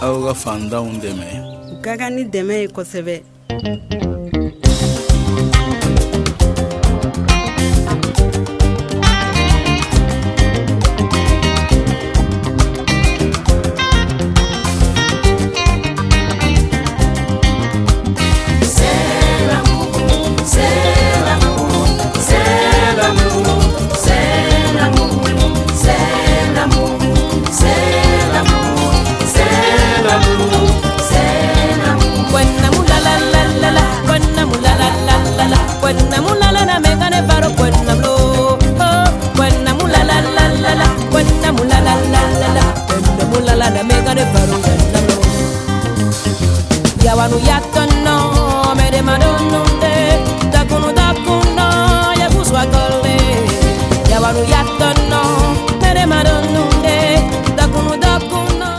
aw ka fandanw dɛmɛ. U ka kan ni dɛmɛ ye kosɛbɛ. Yawanu yatono, me de madono.